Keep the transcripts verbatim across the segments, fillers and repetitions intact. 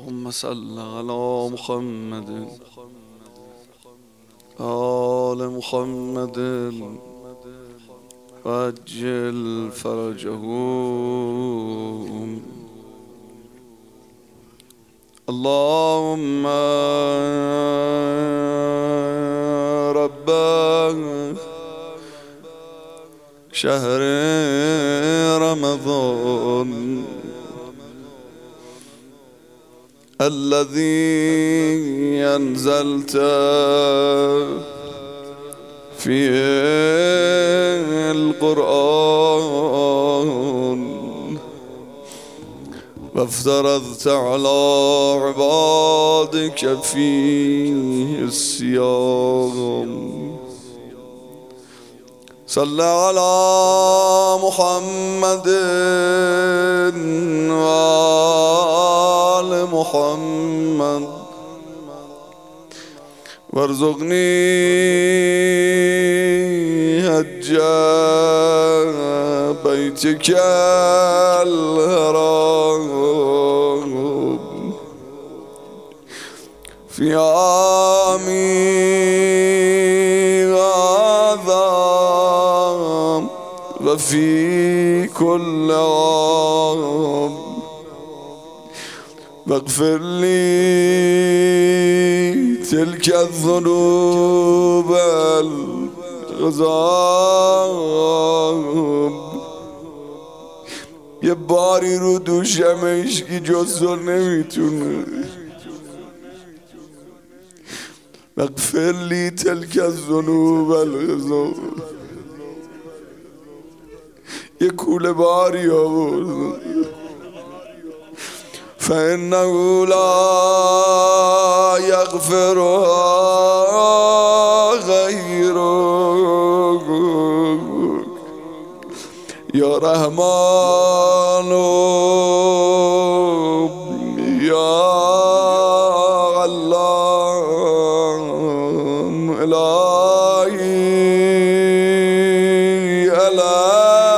اللهم صل على محمد آل محمد وعجل فرجهم. اللهم رب شهر رمضان الذي أنزلت فيه القرآن وافترضت على عبادك فيه الصيام. صل على محمد وآل محمد وارزقني حج بيتك الحرام في عامي وفي كل عام واغفر لي تلك الذنوب العظام. یه باری رو دوشمش که جزر نمیتونه. واغفر لي تلك الذنوب العظام. یه کوله باری آورد فإنه لا يغفرها غيرك يا رحمن يا الله إلهي إلهي.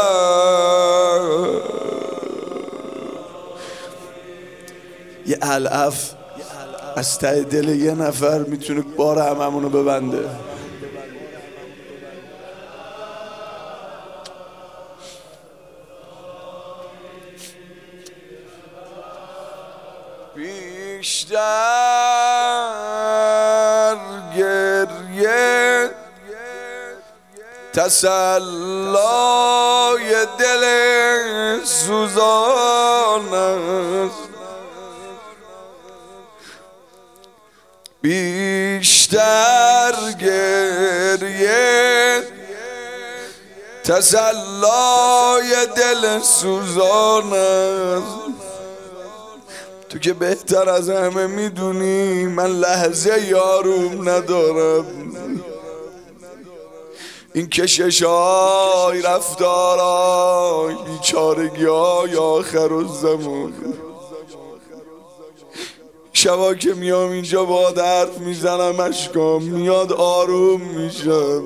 یه الف از ته دل یه نفر میتونه بار هممونو ببنده. بیشتر گریه تسلای دل سوزان است. بیشتر گریه تسلای دل سوزان است. تو که بهتر از همه میدونی من لحظه یاروم ندارم. این کششای رفتارای بیچارگی های آخر الزمان. شبا که میام اینجا با حرف میزنم اشکام میاد آروم میشم.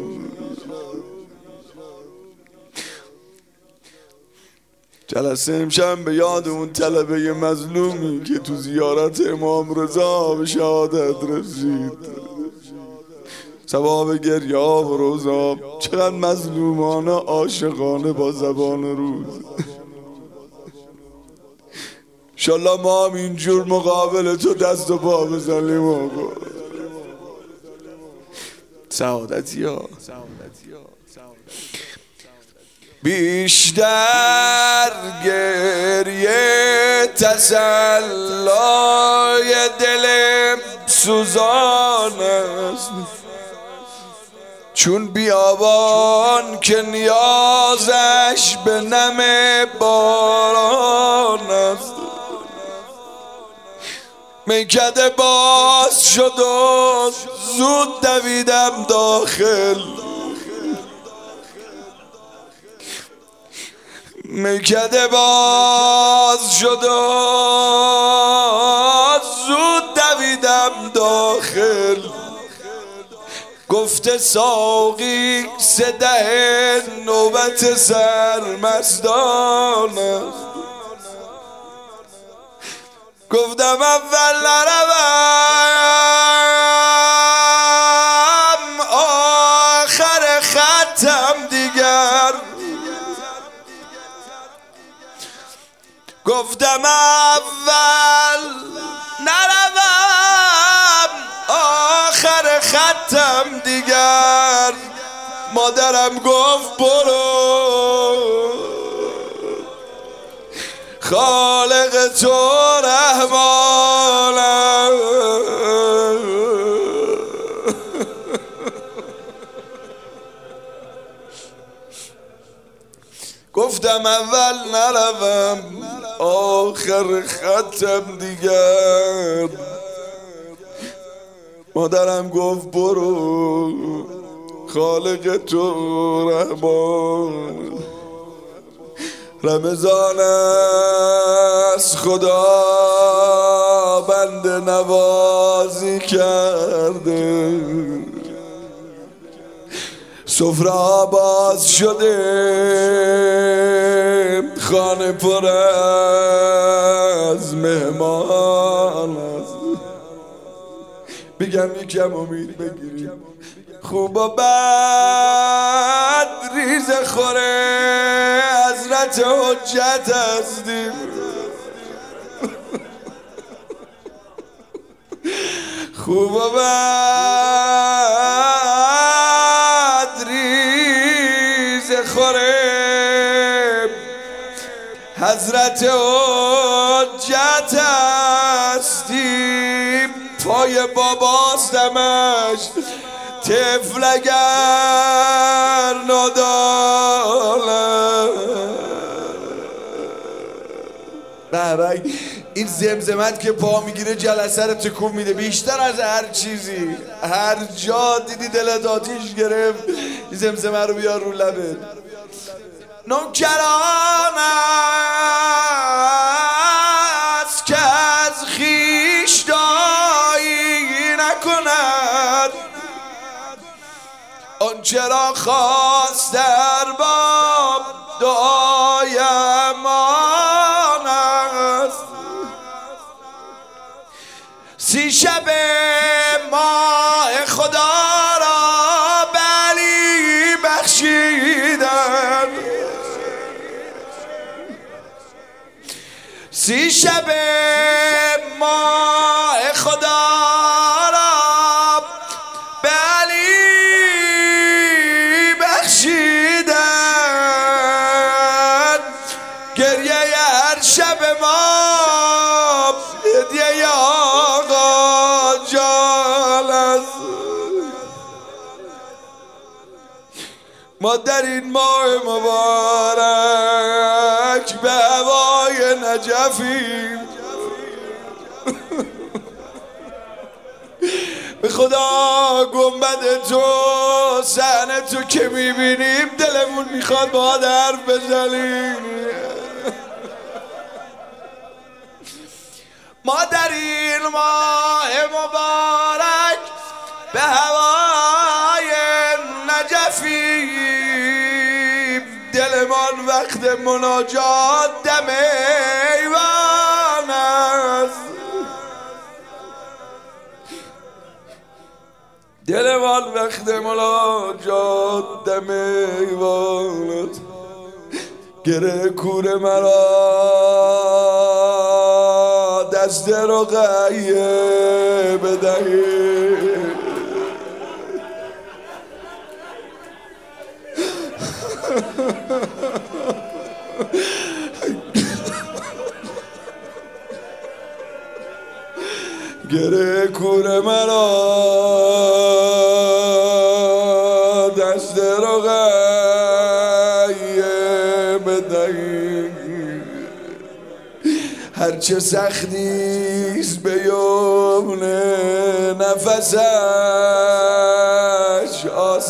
جلسه امشب به یاد اون طلبه مظلومی که تو زیارت امام رضا به شهادت رسید. ثواب گریه و روزا چقدر مظلومانه عاشقانه با زبان روز. انشالله ما هم اینجور مقابل تو دست و پا بزنیم آقا. سعادتی ها بیشتر گریه تسلای دل سوزان است. چون بیابان که نیازش به نم باران است. میکده باز شد و زود دویدم داخل. میکده باز شد و زود دویدم داخل. گفته ساقی سده نوبت سرمستان است. گفتم اول نروم آخر خطم دیگر، گفتم اول نروم آخر خطم دیگر. مادرم گفت برو خالق تو رحمانم. گفتم اول نروم آخر خطم دیگر. مادرم گفت برو خالق تو رحمان. رمضان است خدا بنده نوازی کرده، سفره باز شده خانه پر از مهمان است. بگم یکم امید بگیریم، خوب و بد ریز خوره حضرت حجت هستیم. خوب و بد ریز خوره حضرت حجت هستیم. پای باباستمش طفل اگر ندانه. نه این زمزمت که پا میگیره جلسه رو تکون میده بیشتر از هر چیزی. هر جا دیدی دلت آتیش گرفت زمزمه رو بیار رو لبت. نوکران است که از خویش دایی نکند، آنچه را خواست در باب دعایم آن است. سی شب ماه خدا را به علی بخشیدن، سی شب ماه خدا را به علی بخشیدن. گریه هر شب ما هدیه آقا جان است. ما در این ماه مبارک به هوای نجفیم. به خدا گنبد تو صحنه تو که میبینیم دلمون میخواد با حرف بزنیم. ما در این ماه مبارک به هوای نجفیم. دلمان وقت مناجات دم ایوان است. دلمان وقت مناجات دم ایوان است. گره کور مرا دست رقیه بدهی. گره کور مرا دست رقیه بدهی. هرچه سختیست به یمن نفسش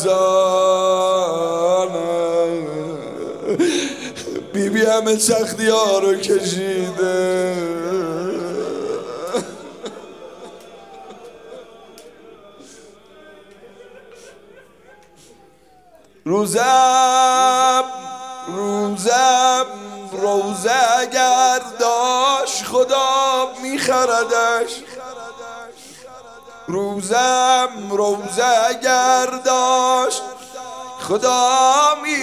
آسانه. بی بی همه سختی ها رو کشیده. روزم روزم روزه اگر داشت خدا میخ میخردش، روزم روزه اگر داشت خدا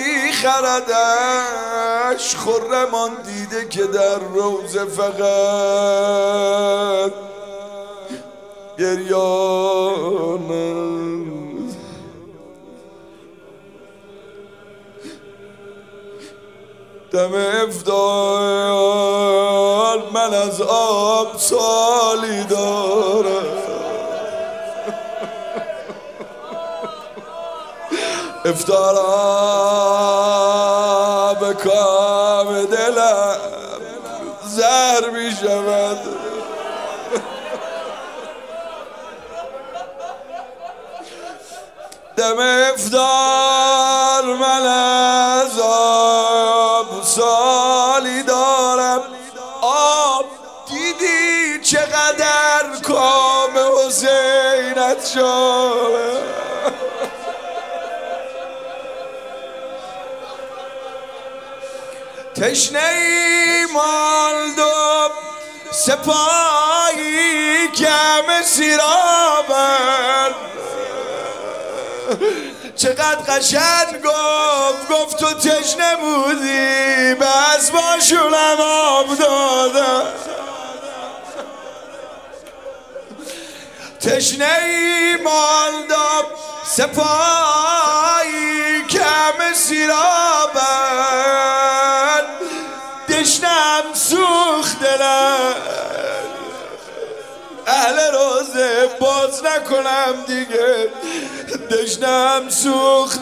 میخردش. خرمان دیده که در روزه فقط گریان. دم افطار من از آب سالی دارم، افطارا به کام دلم زهر می شود. دم افطار من از آب سالی دارم. آب دیدی چقدر کام حسینت شده، تشنه ای ماندم سپاهی کم سیرابن. چقدر قشنگ گفت گفت تو تشنه بودی بس باشونم آب دادم. تشنه ای ماندم سپاهی کم سیرابن. دشنم سوخت دلم اهل روزه باز نکنم دیگه. دشنم سوخت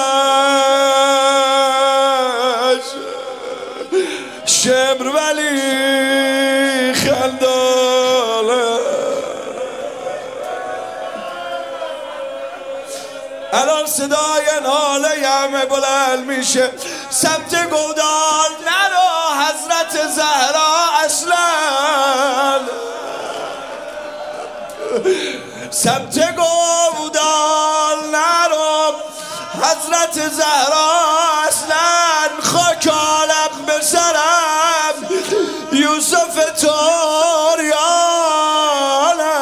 دلش شمر ولی خنداله. الان صدای ناله همه بلند میشه سمت گودال نرو حضرت زهرا اصلا. سمت گودال نرو حضرت زهرا اصلا. خاک عالم به سرم یوسف توریانه.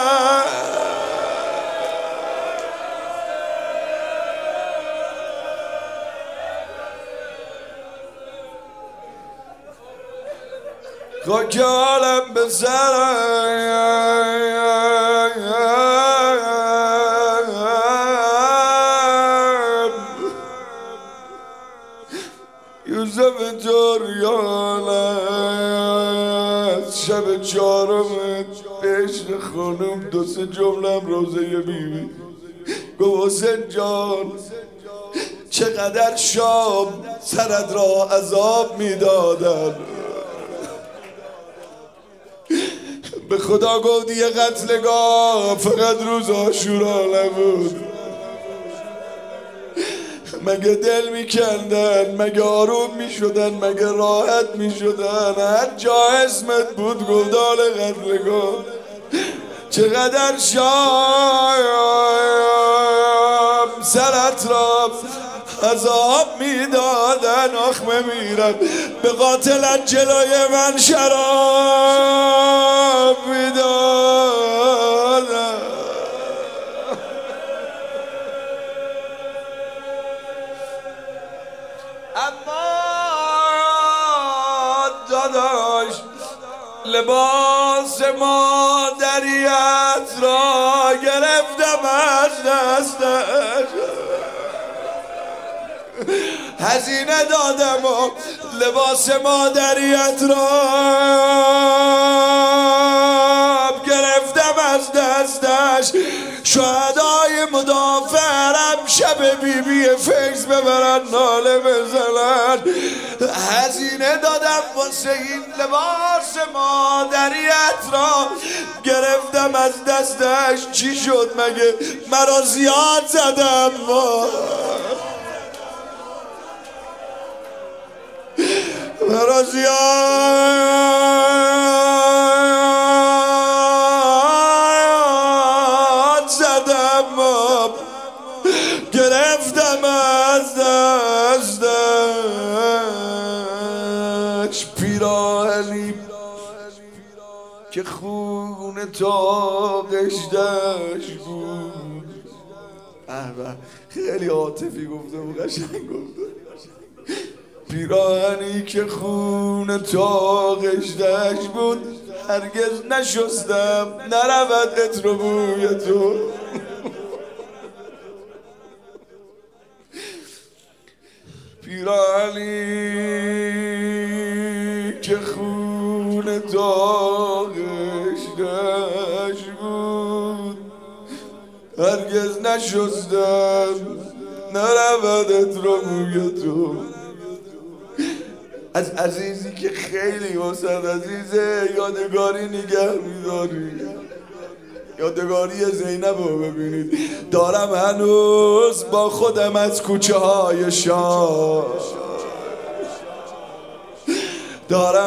خاک عالم به سرم یوسف توریانه. شب چهارم عشق خانم دو سه جملم روزه بیبی گفت حسین جان چقدر شام سرت را عذاب میدادن. به خدا گفت یه قتلگاه فقط روز عاشورا نبود. مگه دل میکندن، مگه آروم میشدن، مگه راحت میشدن؟ هر جا اسمت بود گودال قتلگاه. چقدر شام سرت را عذاب میدادن. آخ میمیرم به قاتلت جلوی من شراب میدادن. اما داداش لباس مادریت را گرفتم از دستش. هزینه دادم و لباس مادریت را گرفتم از دستش. شهدای مدافعرم شب بی بی فیض ببرن ناله بزنن. هزینه دادم واسه این لباس مادریت را گرفتم از دستش. چی شد مگه مرا زیاد زدم؟ مرا زیاد زدم گرفتم از دستش. پیراهنی که خون تا قشدش بود. به خیلی عاطفی گفته و قشنگ گفته. پیراهنی که خون تا قشدش بود هرگز نشستم نرود عطر و بوی تو. پیراهنی که خون تا قشدش بود هرگز نشستم نرود عطر و بوی تو. از عزیزی که خیلی واسه عزیزه یادگاری نگه میداری. یادگاری زینب رو ببینید. دارم هنوز با خودم از کوچه های شام، دارم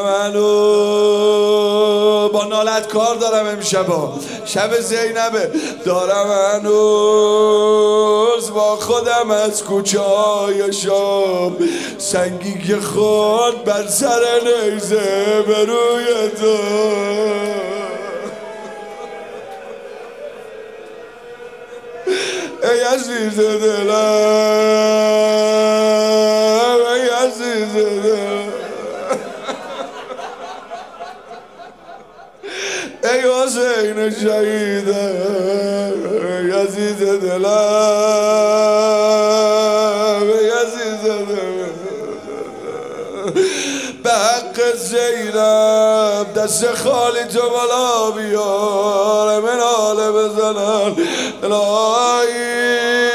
هنوز با نالت کار دارم امشبا، شب زینبه. دارم هنوز با خودم از کوچه های شام، سنگی که خورد بر سر نیزه به روی تو. ای عزیز دلم، ای عزیز دلم، ای حسین شهیدم، ای عزیز دلم، ای عزیز دلم. به حق زینب دست خالی تو بالا بیار، مناله بزنن الهی.